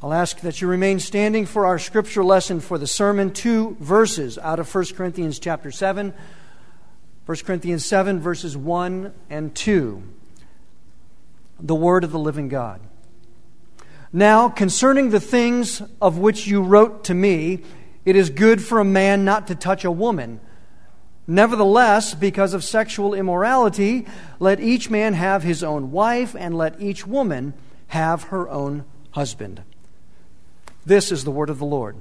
I'll ask that you remain standing for our scripture lesson for the sermon. 2 verses out of 1 Corinthians chapter 7. 1 Corinthians 7, verses 1 and 2. The word of the living God. Now, concerning the things of which you wrote to me, it is good for a man not to touch a woman. Nevertheless, because of sexual immorality, let each man have his own wife, and let each woman have her own husband. This is the word of the Lord.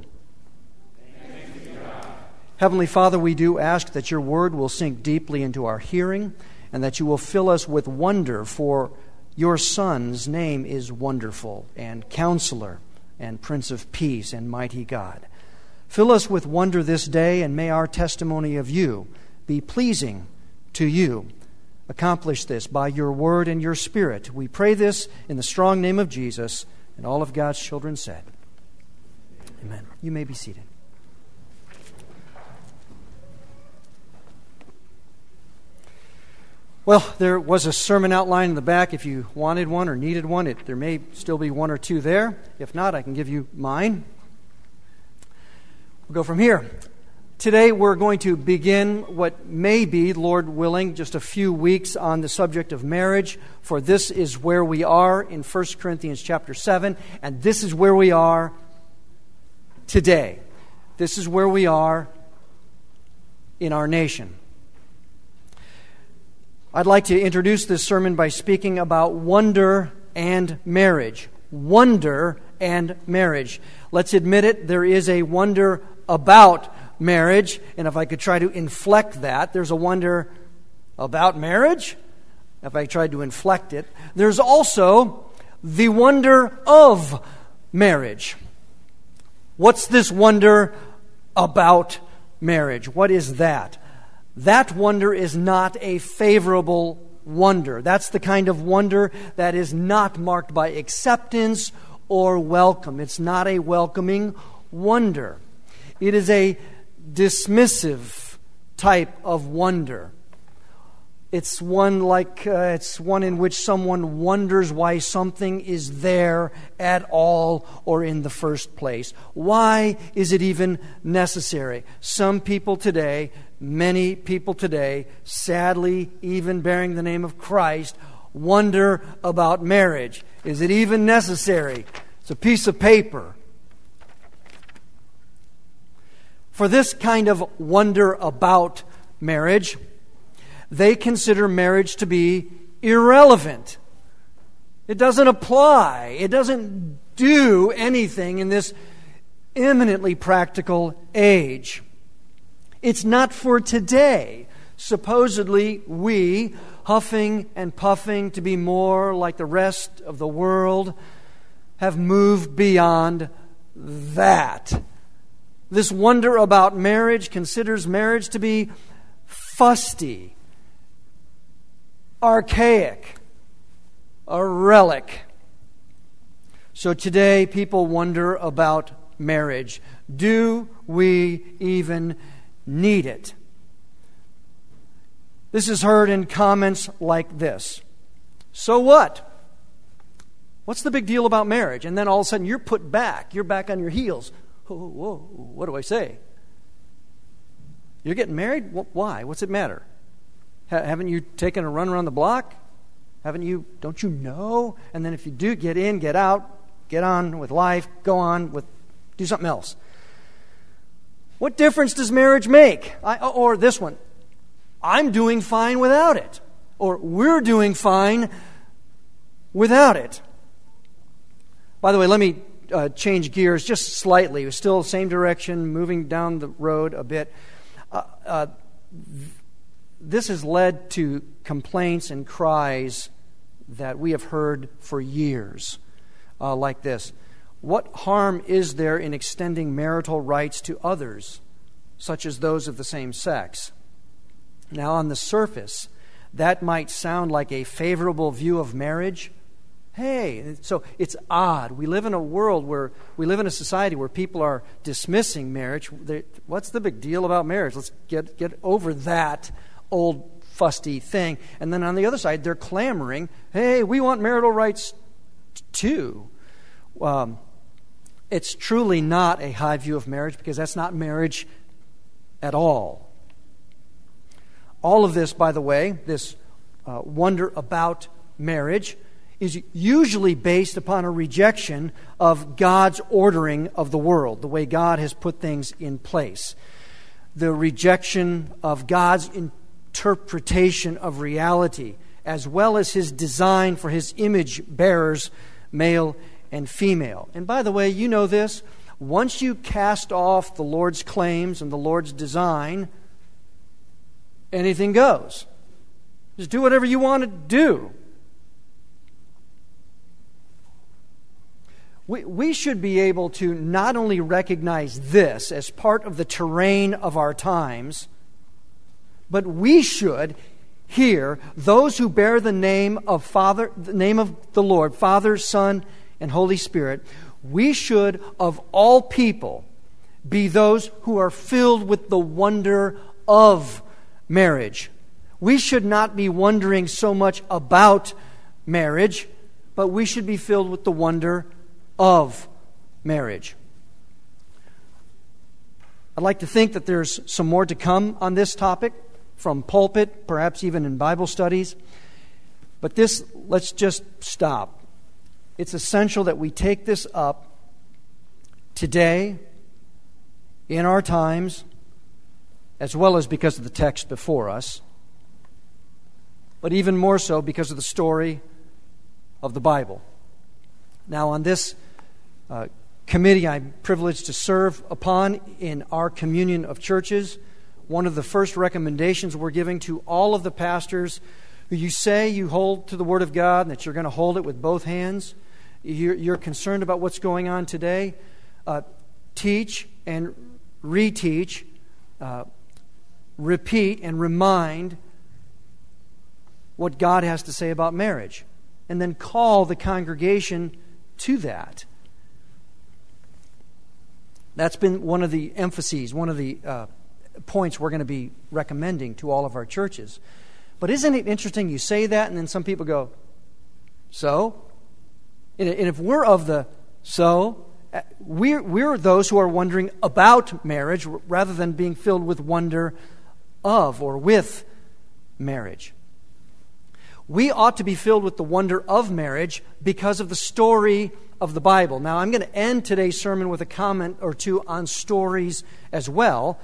Heavenly Father, we do ask that your word will sink deeply into our hearing, and that you will fill us with wonder, for your Son's name is Wonderful, and Counselor, and Prince of Peace, and Mighty God. Fill us with wonder this day, and may our testimony of you be pleasing to you. Accomplish this by your word and your Spirit. We pray this in the strong name of Jesus, and all of God's children said, Amen. You may be seated. Well, there was a sermon outline in the back if you wanted one or needed one. There may still be one or two there. If not, I can give you mine. We'll go from here. Today we're going to begin what may be, Lord willing, just a few weeks on the subject of marriage, for this is where we are in 1 Corinthians chapter 7, and this is where we are today. This is where we are in our nation. I'd like to introduce this sermon by speaking about wonder and marriage. Wonder and marriage. Let's admit it, there is a wonder about marriage, and if I could try to inflect that, there's a wonder about marriage. If I tried to inflect it, there's also the wonder of marriage. What's this wonder about marriage? What is that? That wonder is not a favorable wonder. That's the kind of wonder that is not marked by acceptance or welcome. It's not a welcoming wonder. It is a dismissive type of wonder. It's one in which someone wonders why something is there at all or in the first place. Why is it even necessary? Some people today, many people today, sadly, even bearing the name of Christ, wonder about marriage. Is it even necessary? It's a piece of paper. For this kind of wonder about marriage, they consider marriage to be irrelevant. It doesn't apply. It doesn't do anything in this eminently practical age. It's not for today. Supposedly, we, huffing and puffing to be more like the rest of the world, have moved beyond that. This wonder about marriage considers marriage to be fusty, archaic, a relic. So today people wonder about marriage. Do we even need it? This is heard in comments like this. So what? What's the big deal about marriage? And then all of a sudden you're put back. You're back on your heels. Whoa, what do I say? You're getting married? Why? What's it matter? Haven't you taken a run around the block? Don't you know? And then if you do, get in, get out, get on with life, do something else. What difference does marriage make? Or this one, I'm doing fine without it. Or we're doing fine without it. By the way, let me change gears just slightly. We're still the same direction, moving down the road a bit. This has led to complaints and cries that we have heard for years, like this. What harm is there in extending marital rights to others, such as those of the same sex? Now, on the surface, that might sound like a favorable view of marriage. Hey, so it's odd. We live in a society where people are dismissing marriage. What's the big deal about marriage? Let's get over that old fusty thing. And then on the other side, they're clamoring, hey, we want marital rights too. it's truly not a high view of marriage, because that's not marriage at all. All of this, by the way, this wonder about marriage, is usually based upon a rejection of God's ordering of the world, the way God has put things in place. The rejection of God's interpretation of reality, as well as His design for His image bearers, male and female. And by the way, you know this, once you cast off the Lord's claims and the Lord's design, anything goes. Just do whatever you want to do. We should be able to not only recognize this as part of the terrain of our times, but we should hear those who bear the name of the Lord, Father, Son, and Holy Spirit. We should, of all people, be those who are filled with the wonder of marriage. We should not be wondering so much about marriage, but we should be filled with the wonder of marriage. I'd like to think that there's some more to come on this topic from pulpit, perhaps even in Bible studies. But this, let's just stop. It's essential that we take this up today, in our times, as well as because of the text before us, but even more so because of the story of the Bible. Now, on this committee I'm privileged to serve upon in our communion of churches, one of the first recommendations we're giving to all of the pastors who you say you hold to the Word of God and that you're going to hold it with both hands, you're concerned about what's going on today, teach and reteach, repeat and remind what God has to say about marriage, and then call the congregation to that. That's been one of the emphases, one of the points we're going to be recommending to all of our churches. But isn't it interesting you say that and then some people go, so? And if we're of the so, we're those who are wondering about marriage rather than being filled with wonder of or with marriage. We ought to be filled with the wonder of marriage because of the story of the Bible. Now, I'm going to end today's sermon with a comment or two on stories as well.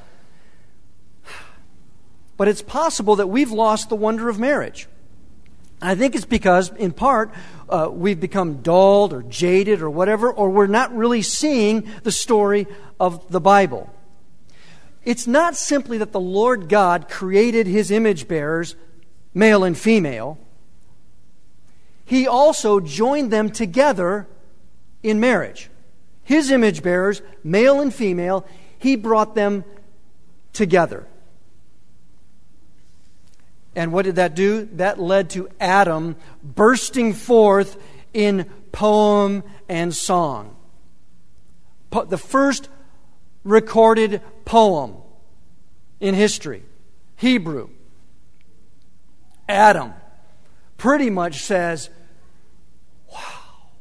But it's possible that we've lost the wonder of marriage. And I think it's because, in part, we've become dulled or jaded or whatever, or we're not really seeing the story of the Bible. It's not simply that the Lord God created His image bearers, male and female. He also joined them together in marriage. His image bearers, male and female, He brought them together. And what did that do? That led to Adam bursting forth in poem and song. The first recorded poem in history, Hebrew. Adam pretty much says, wow,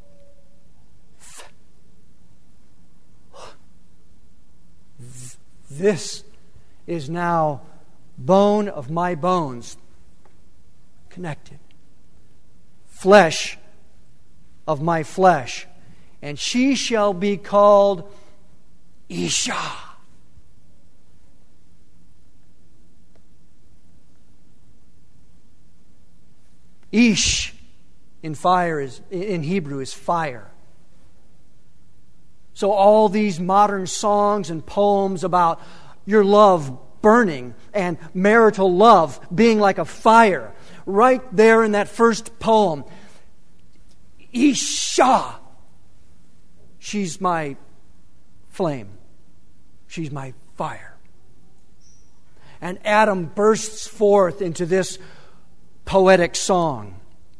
this is now bone of my bones, connected. Flesh of my flesh. And she shall be called Isha. Ish in Hebrew is fire. So all these modern songs and poems about your love burning and marital love being like a fire, right there in that first poem, Isha, she's my flame, she's my fire. And Adam bursts forth into this poetic song.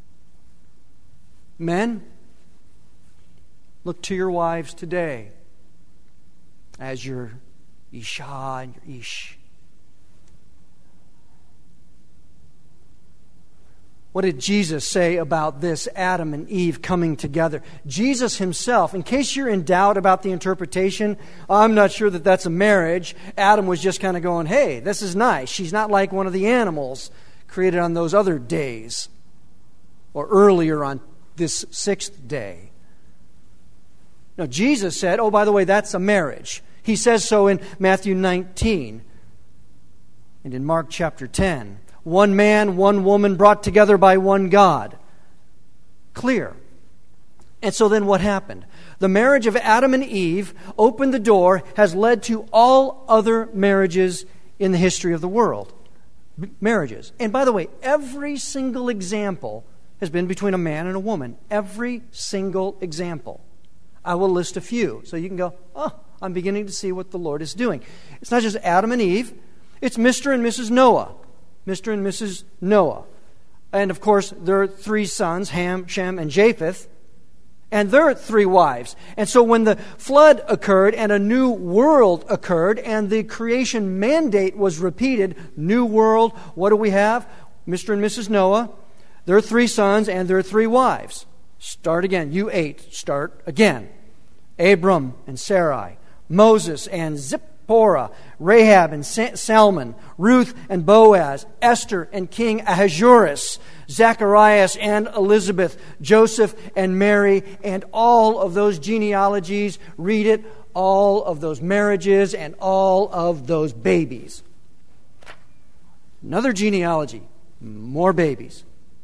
Men, look to your wives today as your Isha and your Ish. What did Jesus say about this Adam and Eve coming together? Jesus himself, in case you're in doubt about the interpretation, I'm not sure that that's a marriage. Adam was just kind of going, hey, this is nice. She's not like one of the animals created on those other days or earlier on this sixth day. No, Jesus said, oh, by the way, that's a marriage. He says so in Matthew 19 and in Mark chapter 10. One man, one woman brought together by one God. Clear. And so then what happened? The marriage of Adam and Eve opened the door, has led to all other marriages in the history of the world. Marriages. And by the way, every single example has been between a man and a woman. Every single example. I will list a few so you can go, oh, I'm beginning to see what the Lord is doing. It's not just Adam and Eve. It's Mr. and Mrs. Noah. Mr. and Mrs. Noah. And of course, their three sons, Ham, Shem, and Japheth, and their three wives. And so when the flood occurred and a new world occurred and the creation mandate was repeated, new world, what do we have? Mr. and Mrs. Noah, their three sons, and their three wives. Start again. You 8. Start again. Abram and Sarai, Moses and Zipporah, Rahab and Salmon, Ruth and Boaz, Esther and King Ahasuerus, Zacharias and Elizabeth, Joseph and Mary, and all of those genealogies. Read it, all of those marriages and all of those babies. Another genealogy, more babies.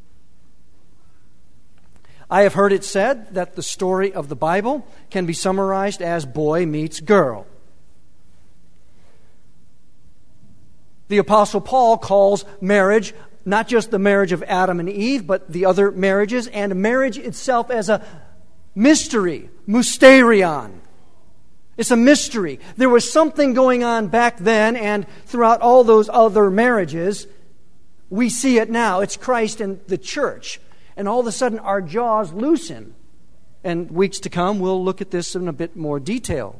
I have heard it said that the story of the Bible can be summarized as boy meets girl. The Apostle Paul calls marriage not just the marriage of Adam and Eve, but the other marriages, and marriage itself as a mystery, mysterion. It's a mystery. There was something going on back then, and throughout all those other marriages, we see it now. It's Christ and the church. And all of a sudden, our jaws loosen. And weeks to come, we'll look at this in a bit more detail.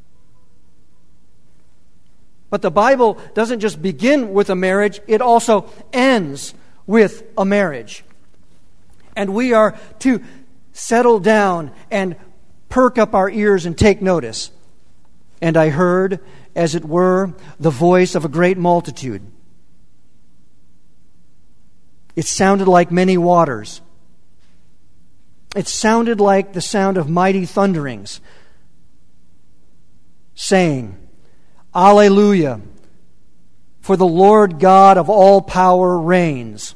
But the Bible doesn't just begin with a marriage, it also ends with a marriage. And we are to settle down and perk up our ears and take notice. And I heard, as it were, the voice of a great multitude. It sounded like many waters. It sounded like the sound of mighty thunderings, saying, Alleluia, for the Lord God of all power reigns.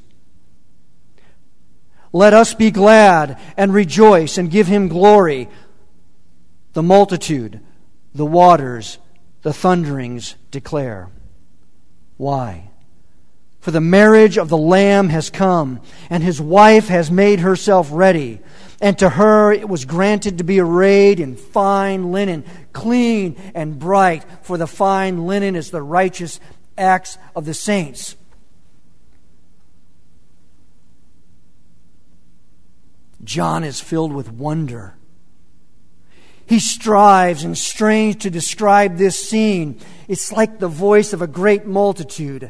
Let us be glad and rejoice and give Him glory. The multitude, the waters, the thunderings declare. Why? For the marriage of the Lamb has come, and His wife has made herself ready. And to her it was granted to be arrayed in fine linen, clean and bright, for the fine linen is the righteous acts of the saints. John is filled with wonder. He strives and strains to describe this scene. It's like the voice of a great multitude.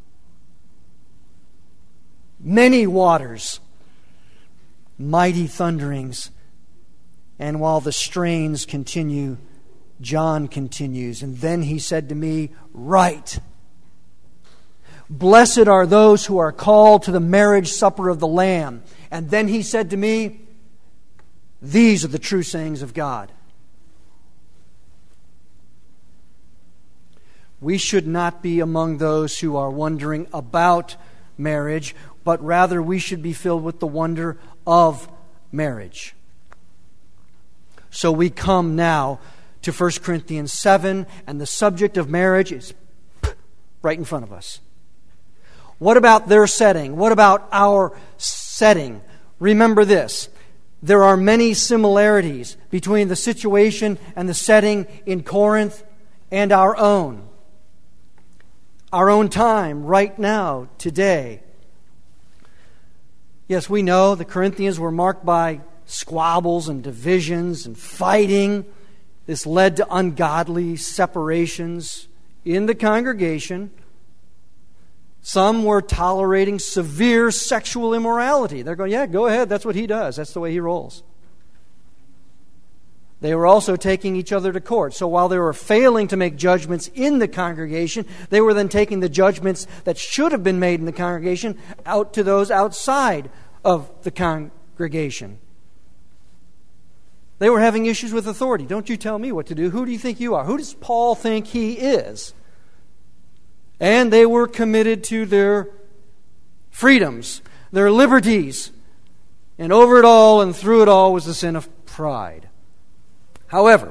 Many waters, mighty thunderings. And while the strains continue, John continues. And then he said to me, Write. Blessed are those who are called to the marriage supper of the Lamb. And then he said to me, These are the true sayings of God. We should not be among those who are wondering about marriage, but rather we should be filled with the wonder of marriage. So we come now to 1 Corinthians 7, and the subject of marriage is right in front of us. What about their setting? What about our setting? Remember this. There are many similarities between the situation and the setting in Corinth and our own. Our own time, right now, today. Yes, we know the Corinthians were marked by squabbles and divisions and fighting. This led to ungodly separations in the congregation. Some were tolerating severe sexual immorality. They're going, yeah, go ahead, that's what he does. That's the way he rolls. They were also taking each other to court. So while they were failing to make judgments in the congregation, they were then taking the judgments that should have been made in the congregation out to those outside of the congregation. They were having issues with authority. Don't you tell me what to do. Who do you think you are? Who does Paul think he is? And they were committed to their freedoms, their liberties. And over it all and through it all was the sin of pride. However,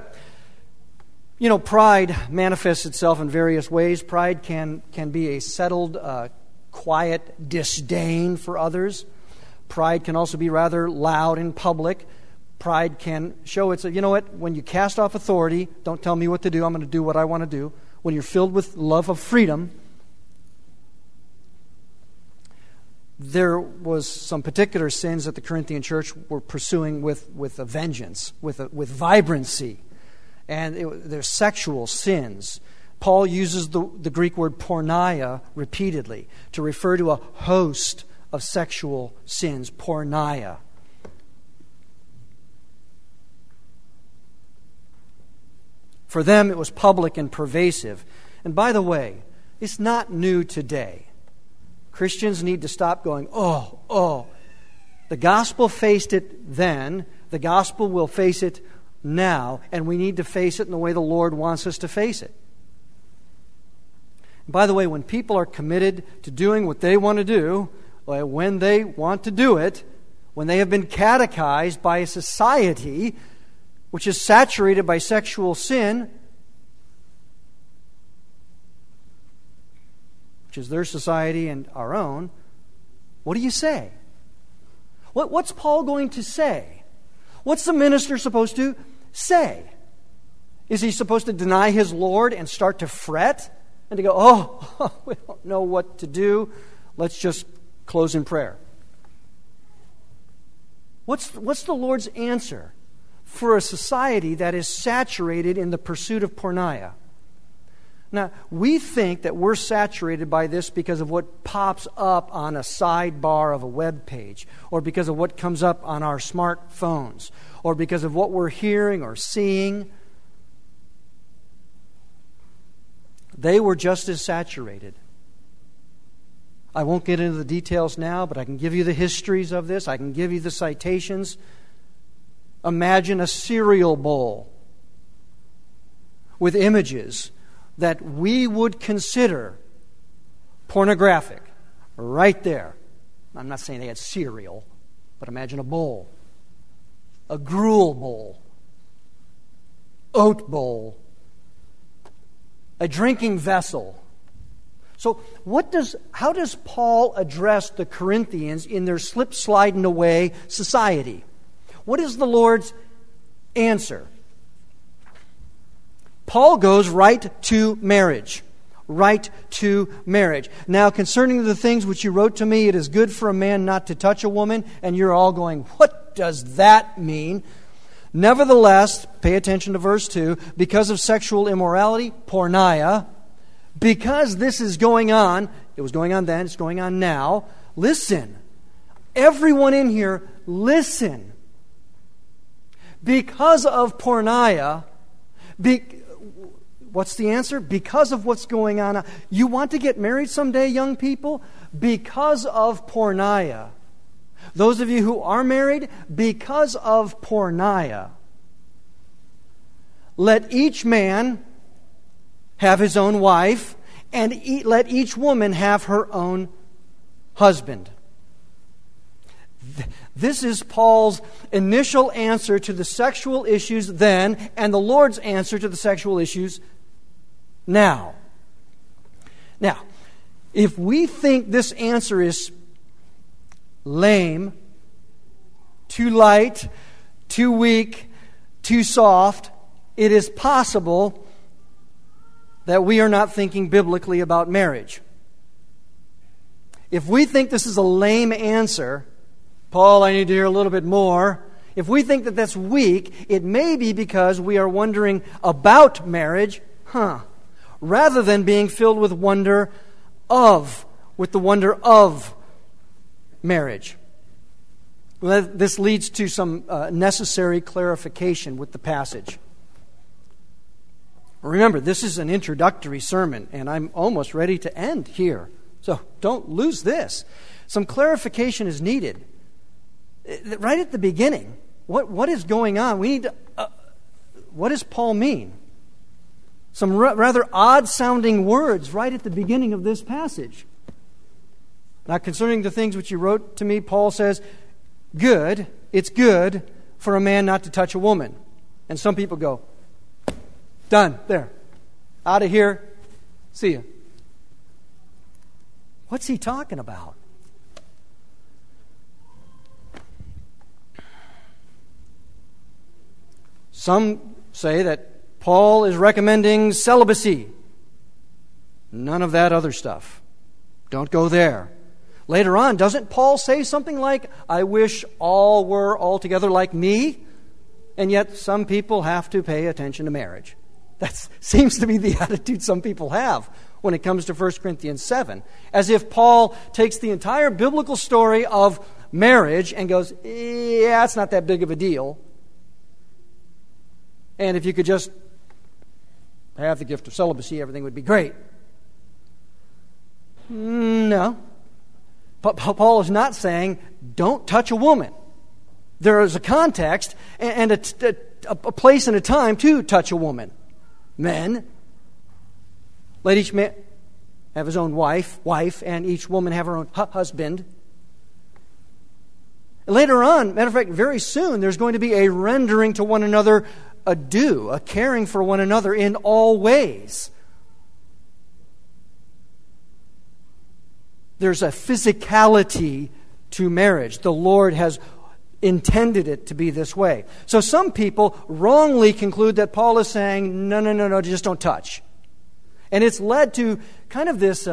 pride manifests itself in various ways. Pride can be a settled, quiet disdain for others. Pride can also be rather loud in public. Pride can show it's, when you cast off authority, don't tell me what to do, I'm going to do what I want to do. When you're filled with love of freedom, there was some particular sins that the Corinthian church were pursuing with a vengeance, with vibrancy. And they're sexual sins. Paul uses the Greek word porneia repeatedly to refer to a host of sexual sins, porneia. For them, it was public and pervasive. And by the way, it's not new today. Christians need to stop going, oh. The gospel faced it then. The gospel will face it now. And we need to face it in the way the Lord wants us to face it. By the way, when people are committed to doing what they want to do, when they want to do it, when they have been catechized by a society which is saturated by sexual sin, which is their society and our own, what do you say? What's Paul going to say? What's the minister supposed to say? Is he supposed to deny his Lord and start to fret? And to go, we don't know what to do. Let's just close in prayer. What's the Lord's answer for a society that is saturated in the pursuit of porneia? Now, we think that we're saturated by this because of what pops up on a sidebar of a web page, or because of what comes up on our smartphones, or because of what we're hearing or seeing. They were just as saturated. I won't get into the details now, but I can give you the histories of this. I can give you the citations. Imagine a cereal bowl with images that we would consider pornographic right there. I'm not saying they had cereal, but imagine a bowl. A gruel bowl. Oat bowl. A drinking vessel. So how does Paul address the Corinthians in their slip-sliding away society? What is the Lord's answer? Paul goes right to marriage. Right to marriage. Now, concerning the things which you wrote to me, it is good for a man not to touch a woman. And you're all going, what does that mean? Nevertheless, pay attention to verse 2, because of sexual immorality, porneia, because this is going on, it was going on then, it's going on now, listen. Everyone in here, listen. Because of porneia, what's the answer? Because of what's going on. You want to get married someday, young people? Because of porneia. Those of you who are married, because of porneia. Let each man have his own wife, and let each woman have her own husband. This is Paul's initial answer to the sexual issues then, and the Lord's answer to the sexual issues now. Now, if we think this answer is lame, too light, too weak, too soft, it is possible that we are not thinking biblically about marriage. If we think this is a lame answer, Paul, I need to hear a little bit more. If we think that that's weak, it may be because we are wondering about marriage, rather than being filled with wonder of with the wonder of marriage. Well, this leads to some necessary clarification with the passage. Remember, this is an introductory sermon, and I'm almost ready to end here. So don't lose this. Some clarification is needed. Right at the beginning, what is going on? We need to, what does Paul mean? Some rather odd-sounding words right at the beginning of this passage. Now, concerning the things which you wrote to me, Paul says, it's good for a man not to touch a woman. And some people go, done, there, out of here, see ya. What's he talking about? Some say that Paul is recommending celibacy. None of that other stuff. Don't go there. Later on, doesn't Paul say something like, I wish all were altogether like me? And yet some people have to pay attention to marriage. That seems to be the attitude some people have when it comes to 1 Corinthians 7. As if Paul takes the entire biblical story of marriage and goes, yeah, it's not that big of a deal. And if you could just have the gift of celibacy, everything would be great. No. Paul is not saying, don't touch a woman. There is a context and a place and a time to touch a woman. Men, let each man have his own wife, and each woman have her own husband. Later on, matter of fact, very soon, there's going to be a rendering to one another a due, a caring for one another in all ways. There's a physicality to marriage. The Lord has intended it to be this way. So some people wrongly conclude that Paul is saying, no, just don't touch. And it's led to kind of this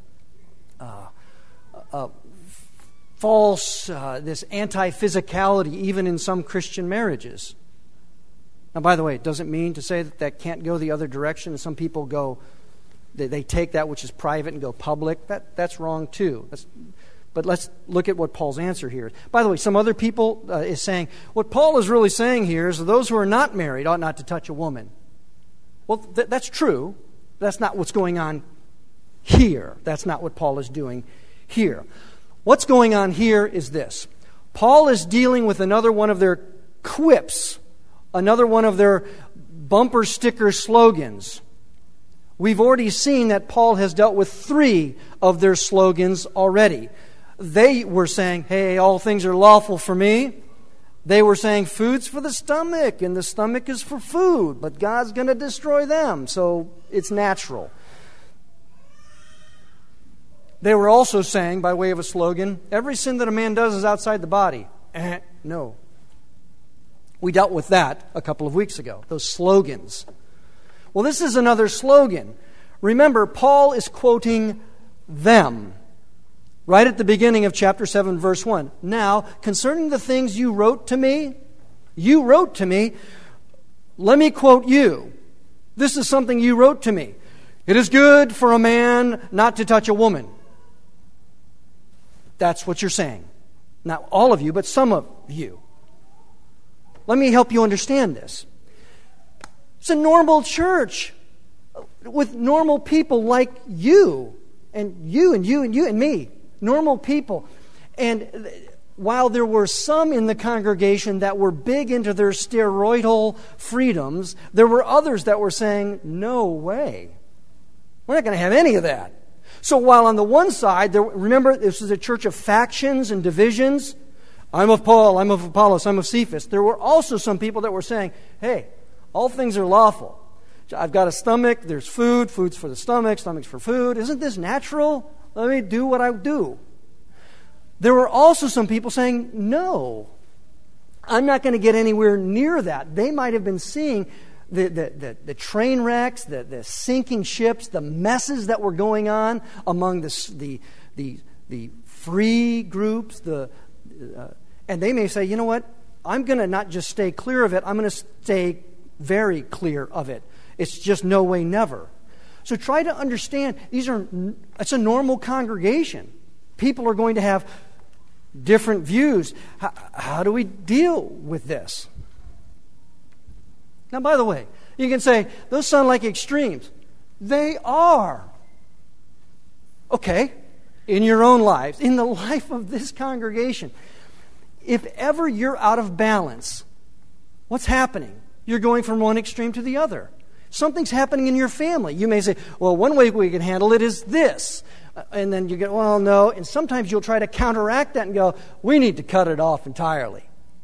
false, this anti-physicality even in some Christian marriages. Now, by the way, it doesn't mean to say that can't go the other direction. Some people go, they take that which is private and go public. That's wrong too. But let's look at what Paul's answer here is. By the way, some other people is saying, what Paul is really saying here is that those who are not married ought not to touch a woman. Well, that's true. That's not what's going on here. That's not what Paul is doing here. What's going on here is this. Paul is dealing with another one of their quips, another one of their bumper sticker slogans. We've already seen that Paul has dealt with 3 of their slogans already. They were saying, hey, all things are lawful for me. They were saying food's for the stomach, and the stomach is for food, but God's going to destroy them, so it's natural. They were also saying, by way of a slogan, every sin that a man does is outside the body. No. We dealt with that a couple of weeks ago, those slogans. Well, this is another slogan. Remember, Paul is quoting them right at the beginning of chapter 7, verse 1. Now, concerning the things you wrote to me, let me quote you. This is something you wrote to me. It is good for a man not to touch a woman. That's what you're saying. Not all of you, but some of you. Let me help you understand this. It's a normal church with normal people like you and you and you and you and me. Normal people. And while there were some in the congregation that were big into their steroidal freedoms, there were others that were saying, no way. We're not going to have any of that. So while on the one side, remember, this is a church of factions and divisions. I'm of Paul, I'm of Apollos, I'm of Cephas. There were also some people that were saying, hey, all things are lawful. I've got a stomach, there's food, food's for the stomach, stomach's for food. Isn't this natural? Let me do what I do. There were also some people saying, no, I'm not going to get anywhere near that. They might have been seeing the train wrecks, the sinking ships, the messes that were going on among the free groups, and they may say, you know what, I'm going to not just stay clear of it, I'm going to stay very clear of it. It's just no way, never. So try to understand, it's a normal congregation. People are going to have different views. How do we deal with this? Now, by the way, you can say, those sound like extremes. They are. Okay, in your own lives, in the life of this congregation, if ever you're out of balance, what's happening? You're going from one extreme to the other. Something's happening in your family. You may say, well, one way we can handle it is this. And then you go, well, no. And sometimes you'll try to counteract that and go, we need to cut it off entirely.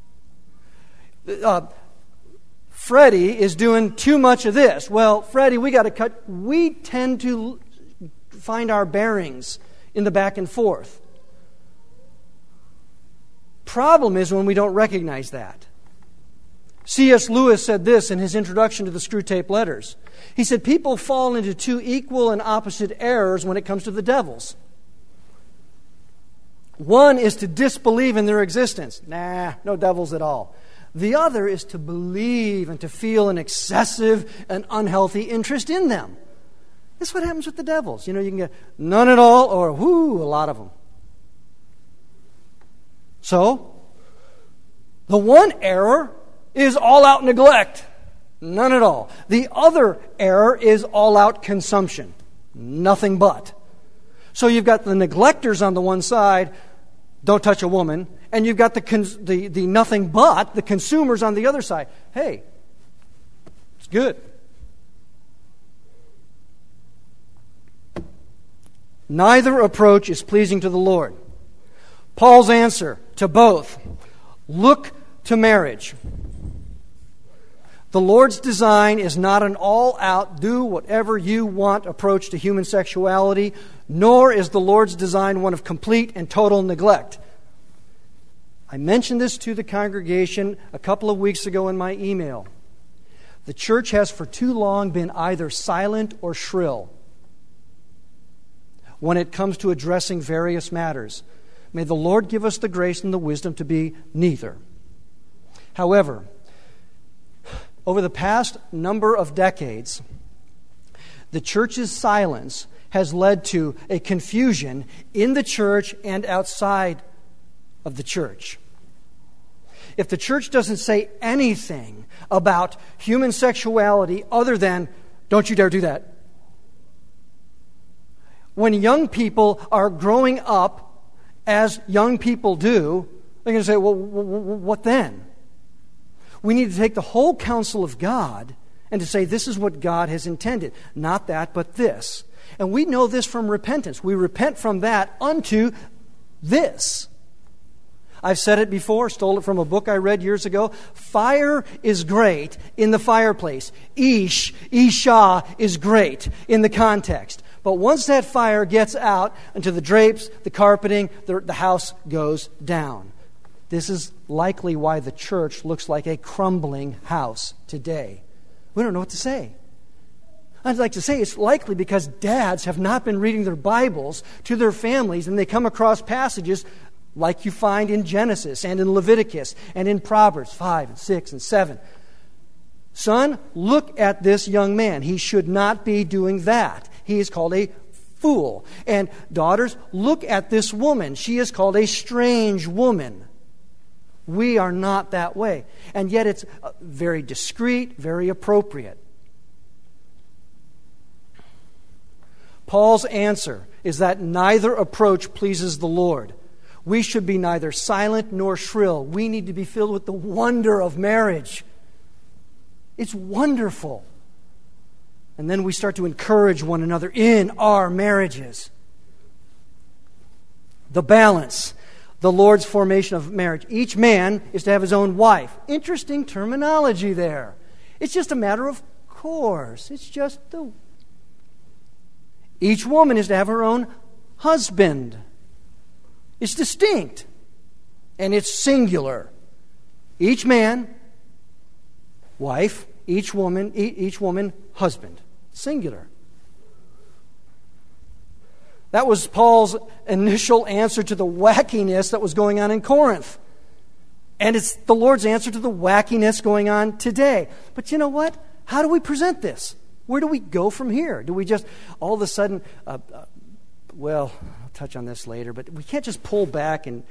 Freddie is doing too much of this. Well, Freddie, we got to cut. We tend to find our bearings in the back and forth. Problem is when we don't recognize that. C.S. Lewis said this in his introduction to the Screwtape Letters. He said, people fall into two equal and opposite errors when it comes to the devils. One is to disbelieve in their existence. Nah, no devils at all. The other is to believe and to feel an excessive and unhealthy interest in them. That's what happens with the devils. You can get none at all or a lot of them. So, the one error is all-out neglect. None at all. The other error is all-out consumption. Nothing but. So you've got the neglectors on the one side, don't touch a woman, and you've got the nothing but, the consumers on the other side. Hey, it's good. Neither approach is pleasing to the Lord. Paul's answer to both: look to marriage. The Lord's design is not an all-out, do whatever you want approach to human sexuality, nor is the Lord's design one of complete and total neglect. I mentioned this to the congregation a couple of weeks ago in my email. The church has for too long been either silent or shrill when it comes to addressing various matters. May the Lord give us the grace and the wisdom to be neither. However, over the past number of decades, the church's silence has led to a confusion in the church and outside of the church. If the church doesn't say anything about human sexuality other than, don't you dare do that. When young people are growing up as young people do, they're going to say, well, what then? We need to take the whole counsel of God and to say this is what God has intended. Not that, but this. And we know this from repentance. We repent from that unto this. I've said it before, stole it from a book I read years ago. Fire is great in the fireplace. Isha is great in the context. But once that fire gets out into the drapes, the carpeting, the house goes down. This is likely why the church looks like a crumbling house today. We don't know what to say. I'd like to say it's likely because dads have not been reading their Bibles to their families, and they come across passages like you find in Genesis and in Leviticus and in Proverbs 5 and 6 and 7. Son, look at this young man. He should not be doing that. He is called a fool. And daughters, look at this woman. She is called a strange woman. We are not that way. And yet it's very discreet, very appropriate. Paul's answer is that neither approach pleases the Lord. We should be neither silent nor shrill. We need to be filled with the wonder of marriage. It's wonderful. And then we start to encourage one another in our marriages. The balance. The Lord's formation of marriage. Each man is to have his own wife. Interesting terminology there. It's just a matter of course. Each woman is to have her own husband. It's distinct. And it's singular. Each man, wife. Each woman, husband. Singular. That was Paul's initial answer to the wackiness that was going on in Corinth. And it's the Lord's answer to the wackiness going on today. But you know what? How do we present this? Where do we go from here? Do we just all of a sudden, well, I'll touch on this later, but we can't just pull back and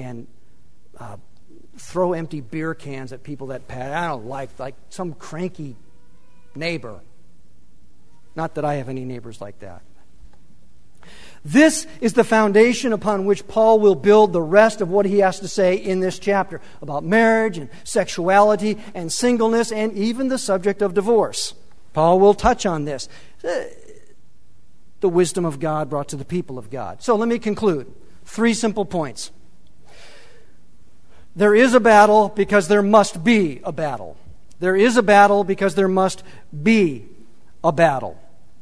throw empty beer cans at people that pass. I don't like some cranky neighbor. Not that I have any neighbors like that. This is the foundation upon which Paul will build the rest of what he has to say in this chapter about marriage and sexuality and singleness and even the subject of divorce. Paul will touch on this. The wisdom of God brought to the people of God. So let me conclude. 3 simple points. There is a battle because there must be a battle. There is a battle because there must be a battle.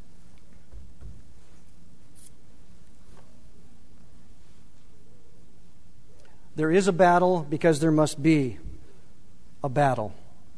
There is a battle because there must be a battle.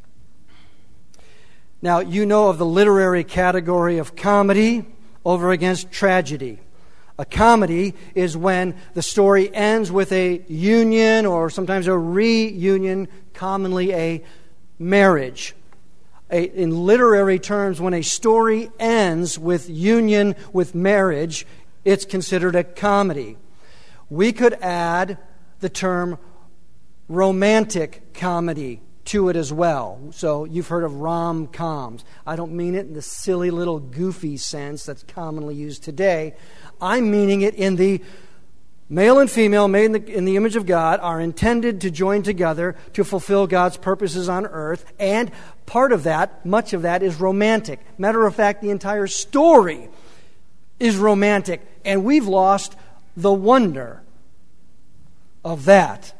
Now, you know of the literary category of comedy over against tragedy. A comedy is when the story ends with a union or sometimes a reunion, commonly a marriage. In literary terms, when a story ends with union, with marriage, it's considered a comedy. We could add the term romantic comedy to it as well. So you've heard of rom-coms. I don't mean it in the silly little goofy sense that's commonly used today. I'm meaning it in the male and female, made in the image of God, are intended to join together to fulfill God's purposes on earth. And part of that, much of that, is romantic. Matter of fact, the entire story is romantic. And we've lost the wonder of that.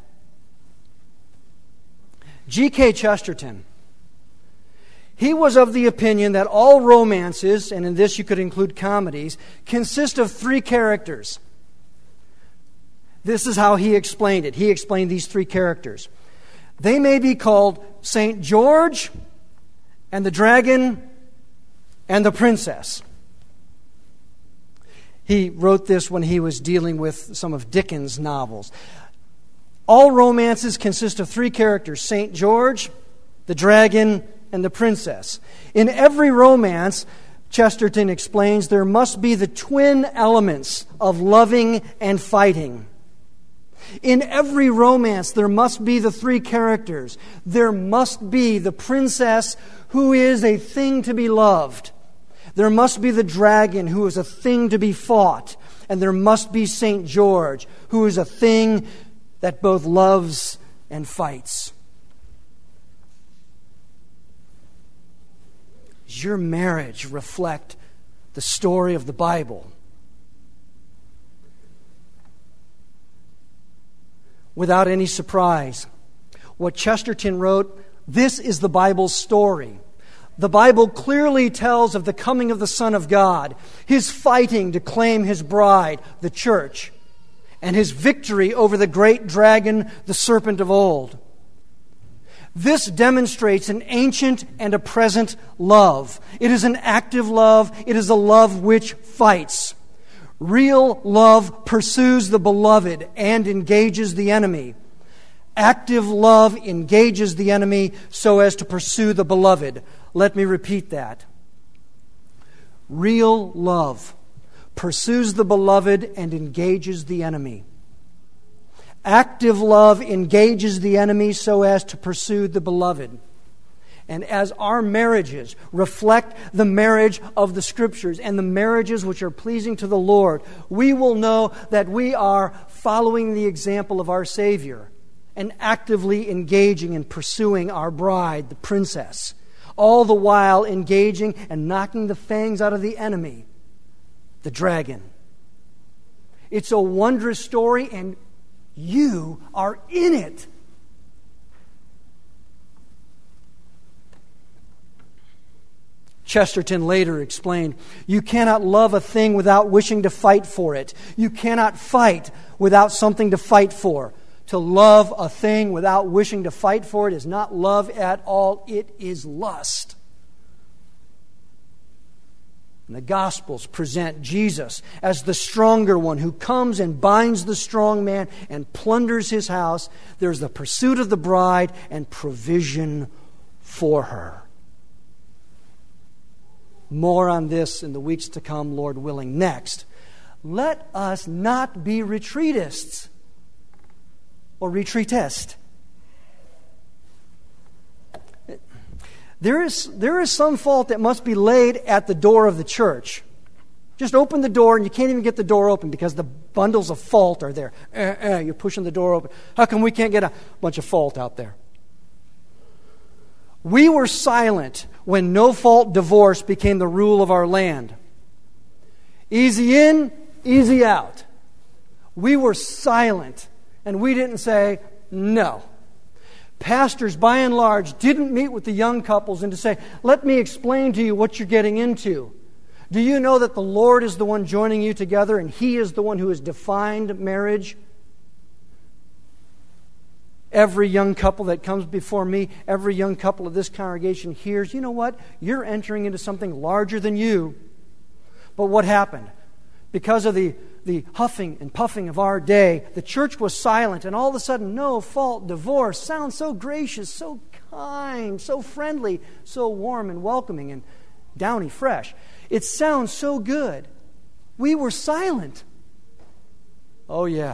G.K. Chesterton, he was of the opinion that all romances, and in this you could include comedies, consist of 3 characters. This is how he explained it. He explained these 3 characters. They may be called St. George and the dragon and the princess. He wrote this when he was dealing with some of Dickens' novels. All romances consist of 3 characters, St. George, the dragon, and the princess. In every romance, Chesterton explains, there must be the twin elements of loving and fighting. In every romance, there must be the 3 characters. There must be the princess who is a thing to be loved. There must be the dragon who is a thing to be fought. And there must be St. George who is a thing that both loves and fights. Does your marriage reflect the story of the Bible? Without any surprise, what Chesterton wrote, this is the Bible's story. The Bible clearly tells of the coming of the Son of God, His fighting to claim His bride, the church, and His victory over the great dragon, the serpent of old. This demonstrates an ancient and a present love. It is an active love. It is a love which fights. Real love pursues the beloved and engages the enemy. Active love engages the enemy so as to pursue the beloved. Let me repeat that. Real love pursues the beloved and engages the enemy. Active love engages the enemy so as to pursue the beloved. And as our marriages reflect the marriage of the Scriptures and the marriages which are pleasing to the Lord, we will know that we are following the example of our Savior and actively engaging and pursuing our bride, the princess, all the while engaging and knocking the fangs out of the enemy, the dragon. It's a wondrous story, and you are in it. Chesterton later explained, you cannot love a thing without wishing to fight for it. You cannot fight without something to fight for. To love a thing without wishing to fight for it is not love at all. It is lust. And the Gospels present Jesus as the stronger one who comes and binds the strong man and plunders his house. There's the pursuit of the bride and provision for her. More on this in the weeks to come, Lord willing. Next, let us not be retreatists or retreatist. There is some fault that must be laid at the door of the church. Just open the door and you can't even get the door open because the bundles of fault are there. You're pushing the door open. How come we can't get a bunch of fault out there? We were silent when no-fault divorce became the rule of our land. Easy in, easy out. We were silent, and we didn't say no. Pastors, by and large, didn't meet with the young couples and to say, let me explain to you what you're getting into. Do you know that the Lord is the one joining you together and He is the one who has defined marriage? Every young couple that comes before me, every young couple of this congregation hears, you know what? You're entering into something larger than you. But what happened? Because of the huffing and puffing of our day, the church was silent, and all of a sudden, no fault divorce sounds so gracious, so kind, so friendly, so warm and welcoming and downy fresh. It sounds so good. We were silent. Oh, yeah.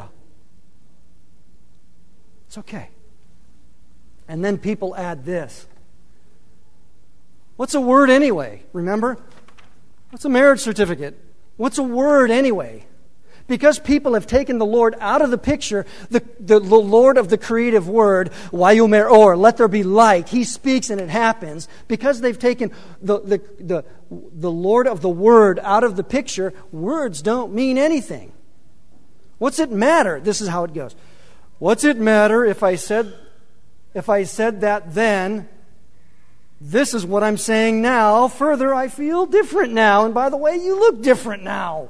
It's okay. And then people add this. What's a word anyway? Remember? What's a marriage certificate? What's a word anyway? Because people have taken the Lord out of the picture, the Lord of the creative word, Vayomer Or, let there be light. He speaks and it happens. Because they've taken the Lord of the word out of the picture, words don't mean anything. What's it matter? This is how it goes. What's it matter if I said that then? This is what I'm saying now. Further, I feel different now. And by the way, you look different now.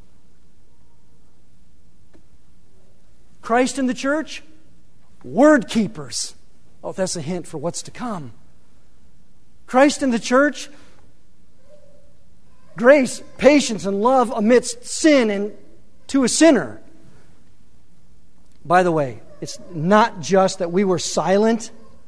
Christ in the church, word keepers. Oh, that's a hint for what's to come. Christ in the church, grace, patience, and love amidst sin and to a sinner. By the way, it's not just that we were silent.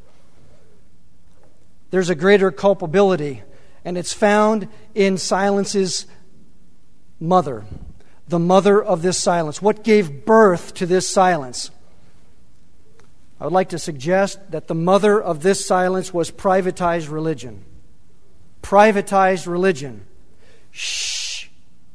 There's a greater culpability, and it's found in silence's mother. The mother of this silence. What gave birth to this silence? I would like to suggest that the mother of this silence was privatized religion. Privatized religion. Shh.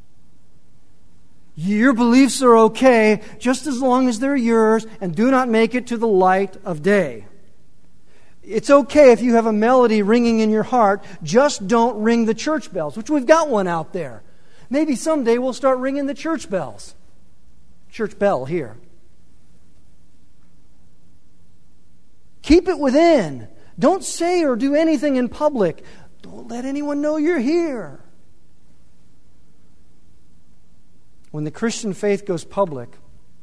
Your beliefs are okay just as long as they're yours and do not make it to the light of day. It's okay if you have a melody ringing in your heart, just don't ring the church bells, which we've got one out there. Maybe someday we'll start ringing the church bells. Church bell here. Keep it within. Don't say or do anything in public. Don't let anyone know you're here. When the Christian faith goes public,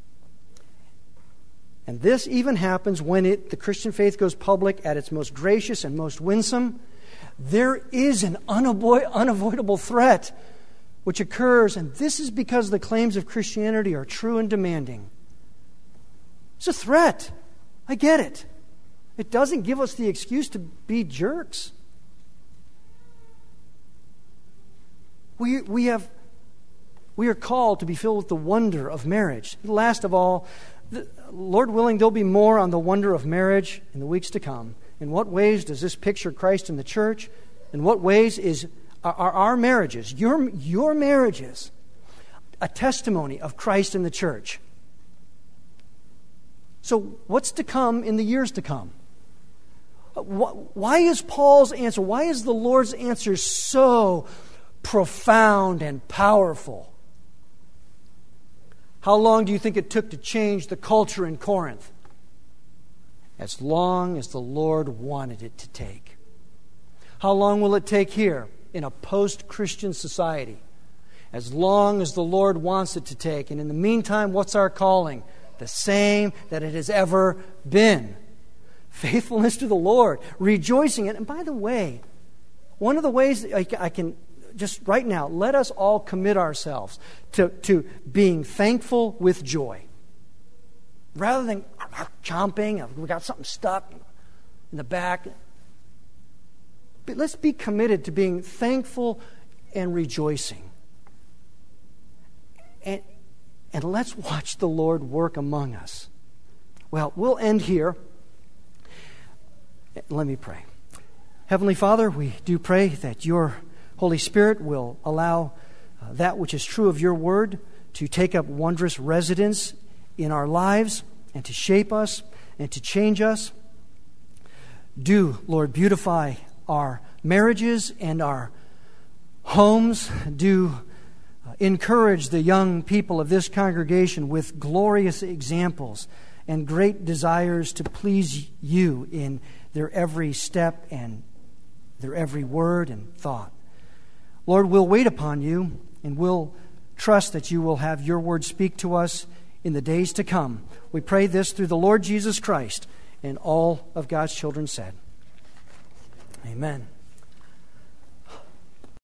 and this even happens when the Christian faith goes public at its most gracious and most winsome, there is an unavoidable threat which occurs, and this is because the claims of Christianity are true and demanding. It's a threat. I get it. It doesn't give us the excuse to be jerks. We are called to be filled with the wonder of marriage. Last of all, Lord willing, there'll be more on the wonder of marriage in the weeks to come. In what ways does this picture Christ in the church? In what ways are our marriages, your marriages, a testimony of Christ in the church? So what's to come in the years to come? Why is Paul's answer, why is the Lord's answer so profound and powerful? How long do you think it took to change the culture in Corinth? As long as the Lord wanted it to take. How long will it take here in a post-Christian society? As long as the Lord wants it to take. And in the meantime, what's our calling? The same that it has ever been. Faithfulness to the Lord. Rejoicing in it. And by the way, one of the ways I can, just right now, let us all commit ourselves to being thankful with joy. Rather than chomping, we got something stuck in the back. But let's be committed to being thankful and rejoicing. And let's watch the Lord work among us. Well, we'll end here. Let me pray. Heavenly Father, we do pray that your Holy Spirit will allow that which is true of your word to take up wondrous residence in our lives and to shape us and to change us. Do, Lord, beautify our marriages and our homes. Do encourage the young people of this congregation with glorious examples and great desires to please you in their every step and their every word and thought. Lord, we'll wait upon you and we'll trust that you will have your word speak to us in the days to come. We pray this through the Lord Jesus Christ, and all of God's children said, Amen.